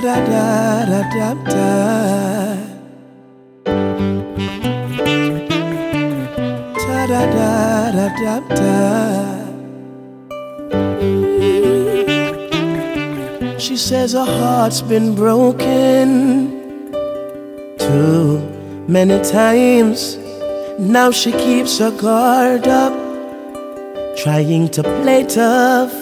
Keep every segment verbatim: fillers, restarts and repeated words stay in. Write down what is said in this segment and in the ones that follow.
da da da da da. Da da da da da da. She says her heart's been broken too many times. Now she keeps her guard up, trying to play tough.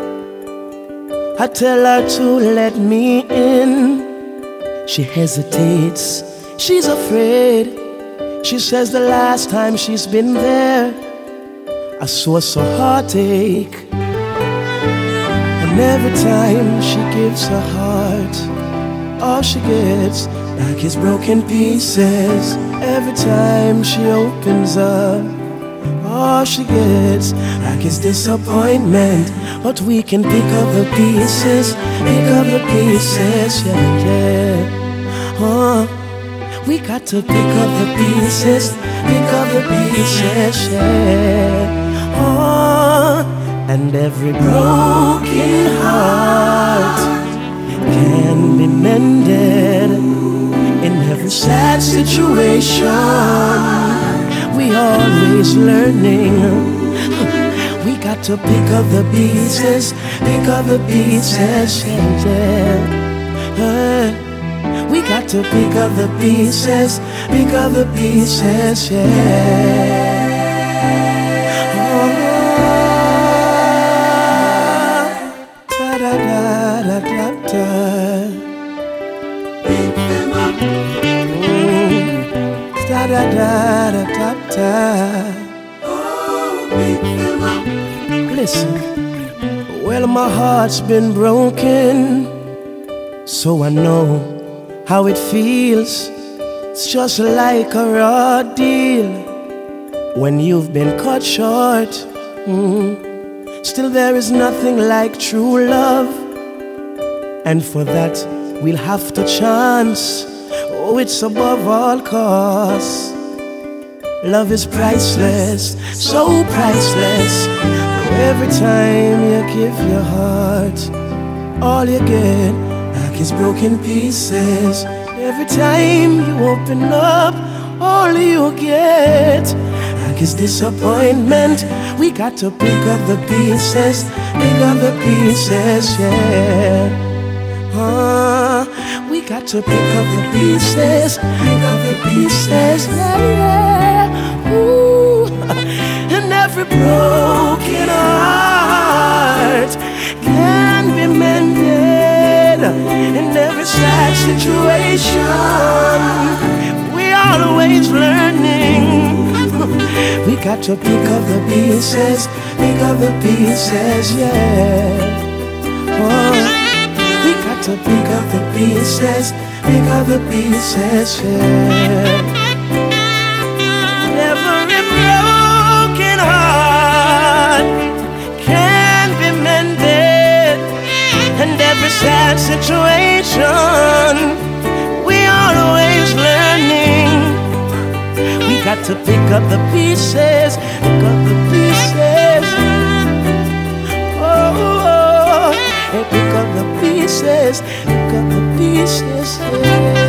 I tell her to let me in. She hesitates, she's afraid. She says the last time she's been there, I saw some heartache. And every time she gives her heart, all she gets back is broken pieces. Every time she opens up, all she gets back is disappointment. But we can pick up the pieces, pick up the pieces, yeah, yeah. Oh, we got to pick up the pieces, pick up the pieces, yeah. Oh, and every broken heart can be mended. In every sad situation, we always learning. We got to pick up the pieces, pick up the pieces, yeah, yeah. We got to pick up the pieces, pick up the pieces, yeah. Oh, da da da da da da. Pick them up. Mm. Da da da da da da. Oh, pick them up. Listen, well, my heart's been broken, so I know how it feels. It's just like a raw deal when you've been cut short. Mm. Still there is nothing like true love, and for that we'll have to chance. Oh, it's above all costs. Love is priceless, so priceless. Every time you give your heart, all you get back is broken pieces. Every time you open up, all you get back is disappointment. We got to pick up the pieces, pick up the pieces, yeah. Uh, we got to pick up the pieces, pick up the pieces, yeah, yeah. Ooh. And every broken heart can be mended. In every sad situation, we always learning. We got to pick up the pieces, pick up the pieces, yeah. Oh, we got to pick up the pieces, pick up the pieces, yeah. Every broken heart can be mended, and every sad situation, we always learning. We got to pick up the pieces, pick up the pieces. Oh, oh, oh. Hey, pick up the pieces, pick up the pieces, yeah.